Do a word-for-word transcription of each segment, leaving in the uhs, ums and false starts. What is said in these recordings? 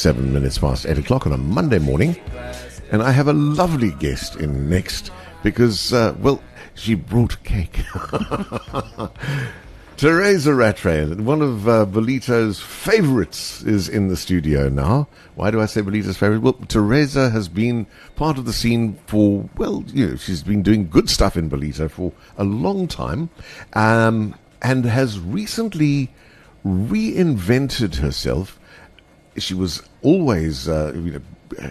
seven minutes past eight o'clock on a Monday morning. And I have a lovely guest in next because, uh, well, she brought cake. Teresa Rattray, one of uh, Bolito's favorites, is in the studio now. Why do I say Bolito's favorite? Well, Teresa has been part of the scene for, well, you know, she's been doing good stuff in Bolito for a long time, um, and has recently reinvented herself. She was always, uh, you know,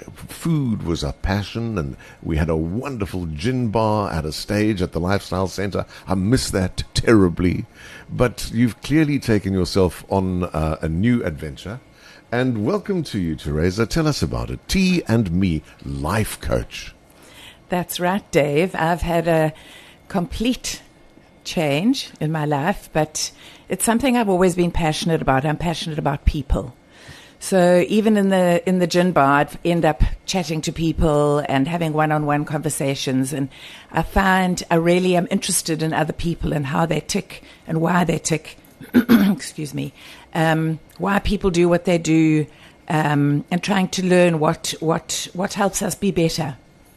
food was a passion, and we had a wonderful gin bar at a stage at the Lifestyle Centre. I miss that terribly, but you've clearly taken yourself on uh, a new adventure. And welcome to you, Teresa. Tell us about it. T and Me Life Coach. That's right, Dave. I've had a complete change in my life, but it's something I've always been passionate about. I'm passionate about people. So even in the in the gin bar, I'd end up chatting to people and having one-on-one conversations. And I find I really am interested in other people and how they tick and why they tick. Excuse me. Um, why people do what they do, um, and trying to learn what what what helps us be better.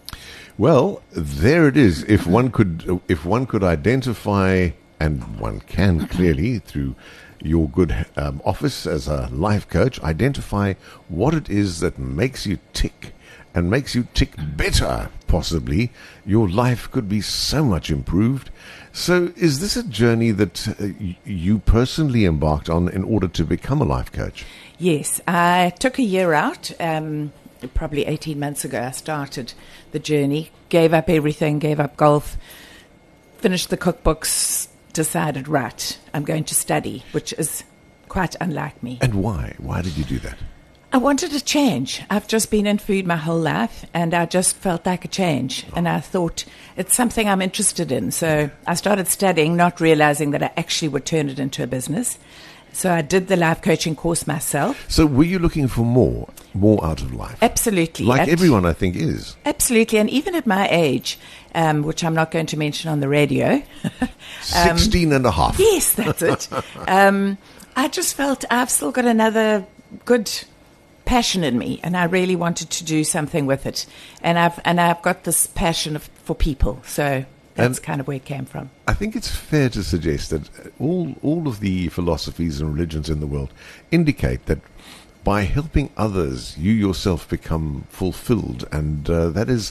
Well, there it is. If one could, if one could identify, and one can clearly through your good um, office as a life coach, identify what it is that makes you tick and makes you tick better, possibly, your life could be so much improved. So is this a journey that uh, y- you personally embarked on in order to become a life coach? Yes, I took a year out, um, probably eighteen months ago. I started the journey, gave up everything, gave up golf, finished the cookbooks, decided, right, I'm going to study, which is quite unlike me. And why? Why did you do that? I wanted a change. I've just been in food my whole life, and I just felt like a change. Oh. And I thought it's something I'm interested in. So I started studying, not realizing that I actually would turn it into a business. So I did the life coaching course myself. So were you looking for more, more out of life? Absolutely. Like at, everyone, I think, is. Absolutely. And even at my age, um, which I'm not going to mention on the radio. um, Sixteen and a half. Yes, that's it. um, I just felt I've still got another good passion in me, and I really wanted to do something with it. And I've and I've got this passion of, for people. So that's and kind of where it came from. I think it's fair to suggest that all all of the philosophies and religions in the world indicate that by helping others, you yourself become fulfilled, and uh, that is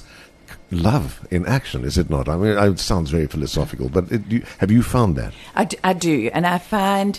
love in action, is it not? I mean, it sounds very philosophical, but it, you, have you found that? I do, I do, and I find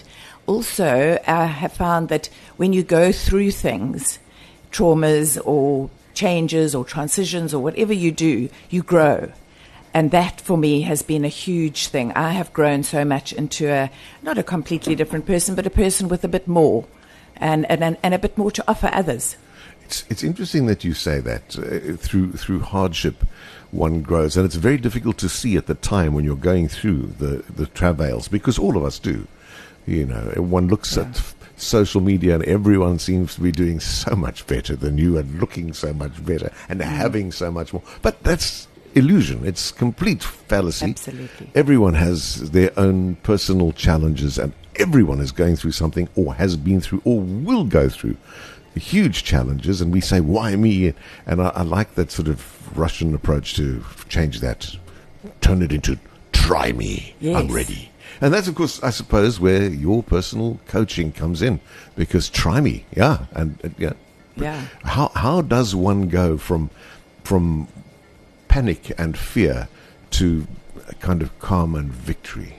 also I have found that when you go through things, traumas or changes or transitions or whatever you do, you grow. And that, for me, has been a huge thing. I have grown so much into a, not a completely different person, but a person with a bit more and, and, and a bit more to offer others. It's it's interesting that you say that. Uh, through through hardship, one grows. And it's very difficult to see at the time when you're going through the, the travails, because all of us do. You know, one looks yeah. at f- social media and everyone seems to be doing so much better than you and looking so much better and mm. having so much more. But that's illusion. It's complete fallacy. Absolutely. Everyone has their own personal challenges, and everyone is going through something, or has been through, or will go through huge challenges. And we say, why me? And I, I like that sort of Russian approach to change that, turn it into try me. Yes. I'm ready. And that's, of course, I suppose, where your personal coaching comes in, because try me, yeah, and uh, yeah. Yeah. How how does one go from from panic and fear to a kind of calm and victory?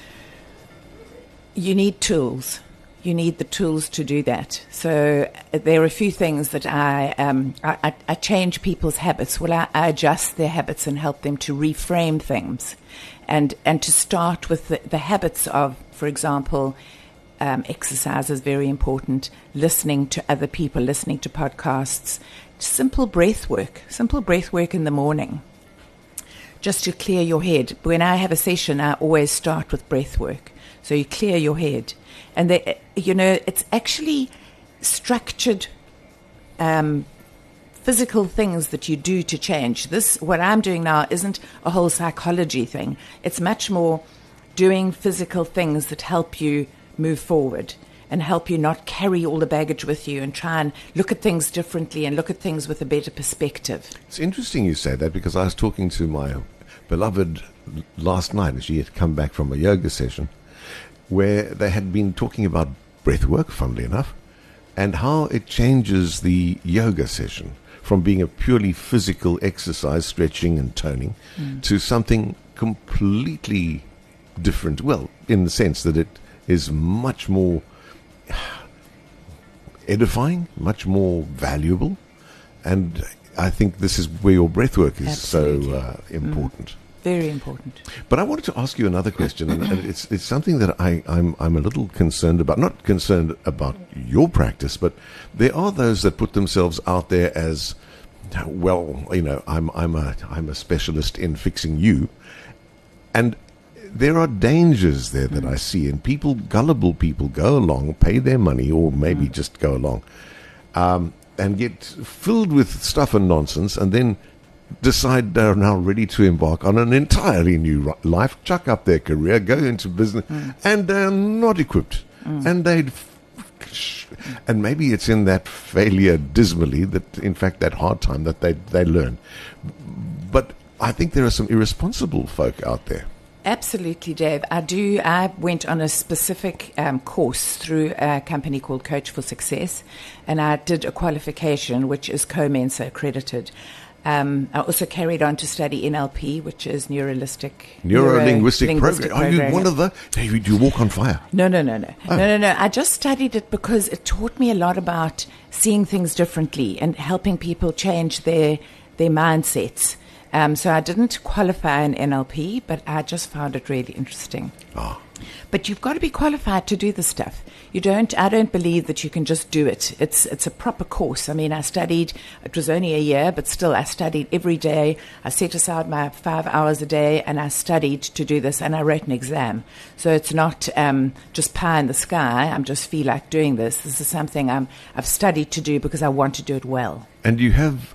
You need tools. You need the tools to do that. So uh, there are a few things that I um I, I, I change people's habits. Well, I, I adjust their habits and help them to reframe things. And and to start with the, the habits of, for example, um, exercise is very important, listening to other people, listening to podcasts, simple breath work, simple breath work in the morning, just to clear your head. When I have a session, I always start with breath work. So you clear your head. And, they, you know, it's actually structured um physical things that you do to change. This, what I'm doing now, isn't a whole psychology thing. It's much more doing physical things that help you move forward. and help you not carry all the baggage with you and try and look at things differently and look at things with a better perspective. It's interesting you say that, because I was talking to my beloved last night, and she had come back from a yoga session where they had been talking about breath work, funnily enough, and how it changes the yoga session from being a purely physical exercise, stretching and toning, mm. to something completely different. Well, in the sense that it is much more edifying, much more valuable, and I think this is where your breath work is Absolutely. so uh, important. Mm. Very important. But I wanted to ask you another question, and it's it's something that I, I'm I'm a little concerned about. Not concerned about your practice, but there are those that put themselves out there as, well, you know, I'm I'm a I'm a specialist in fixing you, and there are dangers there that mm. I see, and people, gullible people, go along, pay their money, or maybe mm. just go along, um, and get filled with stuff and nonsense, and then decide they're now ready to embark on an entirely new life, chuck up their career, go into business, mm. and they're not equipped. Mm. And they'd, and maybe it's in that failure dismally that, in fact, that hard time that they they learn. But I think there are some irresponsible folk out there. Absolutely, Dave. I do. I went on a specific um, course through a company called Coach for Success, and I did a qualification which is CoMensa accredited. Um, I also carried on to study N L P, which is neuro-linguistic, neuro-linguistic neuro- program. Are you one of the? Do you walk on fire? No, no, no, no, oh. no, no, no. I just studied it because it taught me a lot about seeing things differently and helping people change their their mindsets. Um, so I didn't qualify in N L P, but I just found it really interesting. Oh. But you've got to be qualified to do this stuff. You don't. I don't believe that you can just do it. It's it's a proper course. I mean, I studied. It was only a year, but still, I studied every day. I set aside my five hours a day, and I studied to do this. And I wrote an exam. So it's not um, just pie in the sky. I just feel like doing this. This is something I'm, I've studied to do because I want to do it well. And you have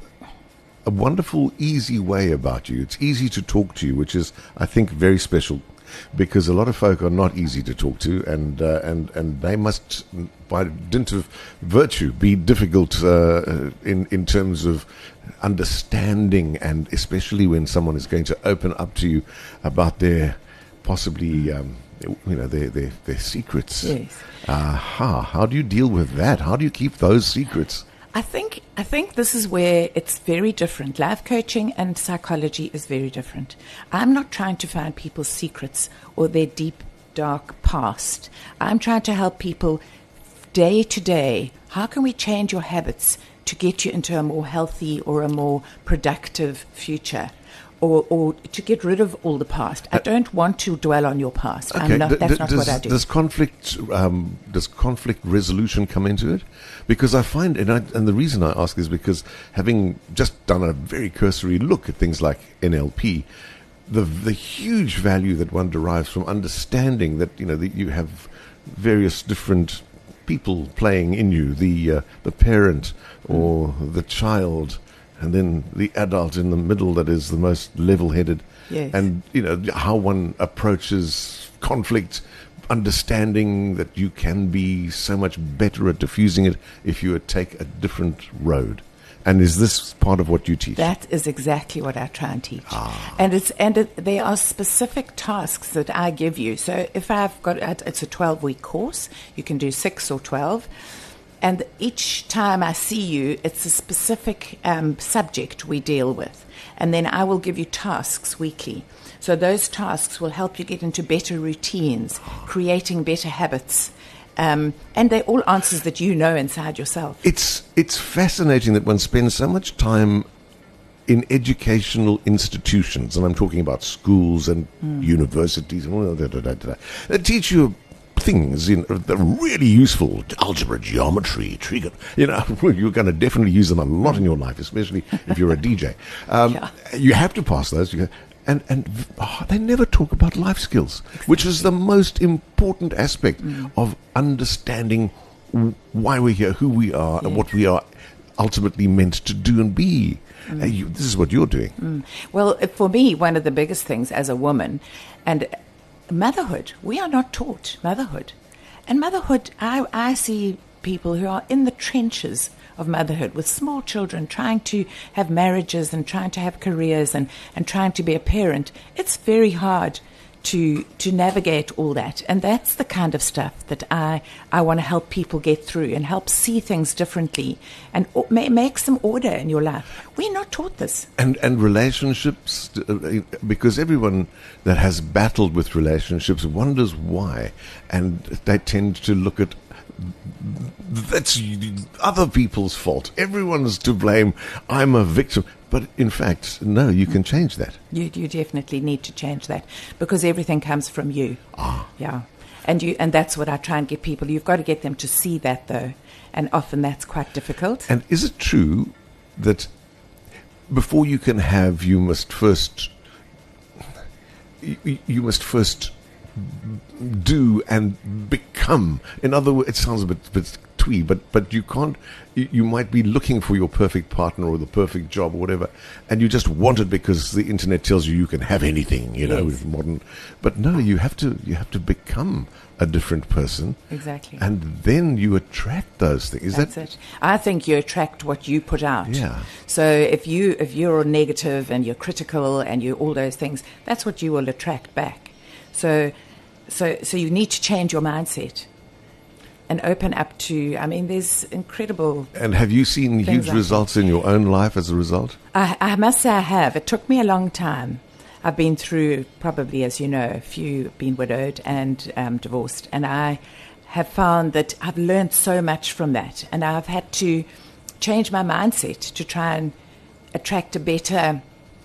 a wonderful, easy way about you. It's easy to talk to you, which is, I think, very special. Because a lot of folk are not easy to talk to, and uh, and and they must, by dint of virtue, be difficult uh, in in terms of understanding, and especially when someone is going to open up to you about their possibly, um, you know, their their, their secrets. Yes. Aha! How do you deal with that? How do you keep those secrets? I think I think this is where it's very different. Life coaching and psychology is very different. I'm not trying to find people's secrets or their deep, dark past. I'm trying to help people day to day. How can we change your habits to get you into a more healthy or a more productive future? Or, or to get rid of all the past. I don't want to dwell on your past. Okay. I'm not, D- that's d- not does, what I do. Does conflict, um, does conflict resolution come into it? Because I find, and, I, and the reason I ask is because having just done a very cursory look at things like N L P, the the huge value that one derives from understanding that, you know, that you have various different people playing in you, the uh, the parent or mm. the child, and then the adult in the middle that is the most level-headed. Yes. And, you know, how one approaches conflict, understanding that you can be so much better at diffusing it if you take a different road. And is this part of what you teach? That is exactly what I try and teach. Ah. And it's and it, there are specific tasks that I give you. So if I've got, it's a twelve-week course. You can do six or twelve. And each time I see you, it's a specific um, subject we deal with. And then I will give you tasks weekly. So those tasks will help you get into better routines, creating better habits. Um, and they're all answers that you know inside yourself. It's it's fascinating that one spends so much time in educational institutions, and I'm talking about schools and mm. universities, and all that. They teach you things in, that are really useful. Algebra, geometry, trigon. You know, you're going to definitely use them a lot in your life, especially if you're a D J. Um, yeah. You have to pass those. You go, and and oh, they never talk about life skills, exactly. which is the most important aspect mm. of understanding why we're here, who we are, yes. and what we are ultimately meant to do and be. Mm. Uh, you, this is what you're doing. Mm. Well, for me, one of the biggest things as a woman, and motherhood, we are not taught motherhood. And motherhood, I, I see people who are in the trenches of motherhood with small children trying to have marriages and trying to have careers and, and trying to be a parent. It's very hard to to navigate all that. And that's the kind of stuff that I, I want to help people get through and help see things differently and o- ma- make some order in your life. We're not taught this. And and relationships, uh, because everyone that has battled with relationships wonders why, and they tend to look at that's other people's fault. Everyone's to blame. I'm a victim. But in fact, no, you can change that. You you definitely need to change that because everything comes from you. Ah. Yeah. And you and that's what I try and get people. You've got to get them to see that though. And often that's quite difficult. And is it true that before you can have, you must first you, you must first do and become? In other words, it sounds a bit, bit twee, but but you can't. You, you might be looking for your perfect partner or the perfect job or whatever, and you just want it because the internet tells you you can have anything. You know, Yes. with modern. But no, you have to. You have to become a different person. Exactly. And then you attract those things. Is That's that it. I think you attract what you put out. Yeah. So if you if you're negative and you're critical and you all those things, that's what you will attract back. So so so you need to change your mindset and open up to. I mean, there's incredible. And have you seen Things huge like results in your own life as a result? I, I must say I have. It took me a long time. I've been through probably, as you know, a few been widowed and um, divorced, and I have found that I've learned so much from that, and I've had to change my mindset to try and attract a better,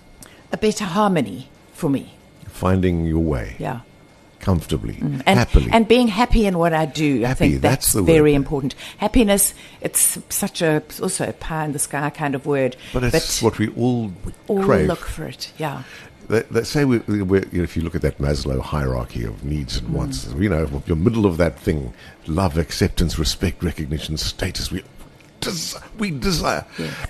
a better harmony for me. Finding your way. Yeah. Comfortably, And, happily. and being happy in what I do. I Happy, think that's that's, the word. very important. Happiness, it's such a, also a pie in the sky kind of word. but it's what we all all crave. look for it, yeah. They, they say we, we're, you know, if you look at that Maslow hierarchy of needs and wants, Mm. you know, you're middle of that thing: love, acceptance, respect, recognition, status. We, des- we desire,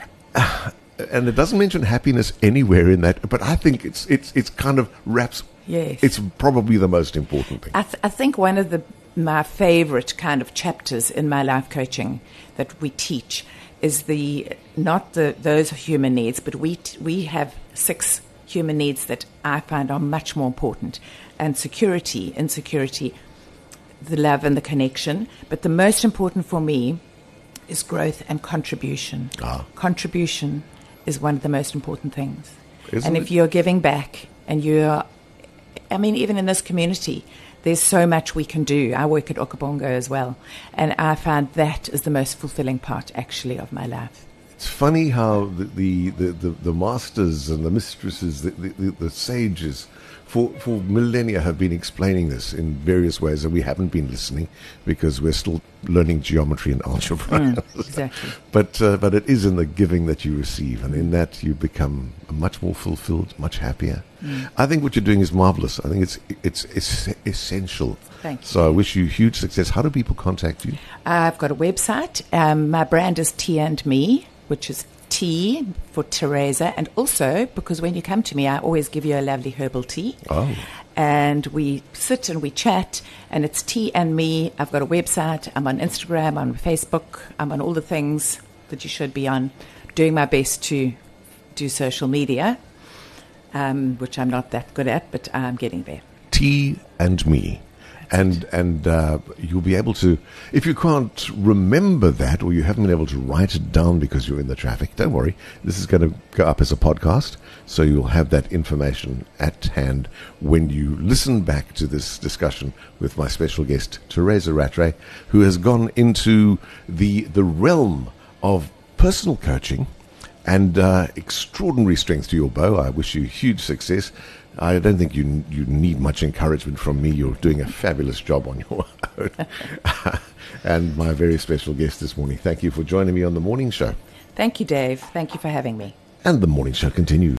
Yes. and it doesn't mention happiness anywhere in that. But I think it's it's it's kind of wraps. Yes. It's probably the most important thing. I, th- I think one of the my favorite kind of chapters in my life coaching that we teach is the not the those human needs, but we t- we have six human needs that I find are much more important, and security, insecurity, the love and the connection. But the most important for me is growth and contribution. Ah. Contribution is one of the most important things. Isn't and it? if you're giving back and you're I mean, even in this community, there's so much we can do. I work at Okabongo as well, and I find that is the most fulfilling part, actually, of my life. It's funny how the the, the, the, the masters and the mistresses, the, the, the, the sages, for, for millennia have been explaining this in various ways, and we haven't been listening because we're still learning geometry and algebra. Mm, exactly. But uh, but it is in the giving that you receive, and in that you become much more fulfilled, much happier. Mm. I think what you're doing is marvelous. I think it's it's, it's essential. Thank you. So I wish you huge success. How do people contact you? I've got a website. Um, my brand is Tea and Me, which is Tea for Teresa, and also because when you come to me, I always give you a lovely herbal tea. Oh. And we sit and we chat, and it's Tea and Me. I've got a website. I'm on Instagram, on Facebook. I'm on all the things that you should be on. Doing my best to do social media, um, which I'm not that good at, but I'm getting there. Tea and Me. And and uh, you'll be able to, if you can't remember that or you haven't been able to write it down because you're in the traffic, don't worry. This is going to go up as a podcast, so you'll have that information at hand when you listen back to this discussion with my special guest, Teresa Rattray, who has gone into the the realm of personal coaching and uh, extraordinary strength to your bow. I wish you huge success. I don't think you you need much encouragement from me. You're doing a fabulous job on your own. And my very special guest this morning, thank you for joining me on The Morning Show. Thank you, Dave. Thank you for having me. And The Morning Show continues.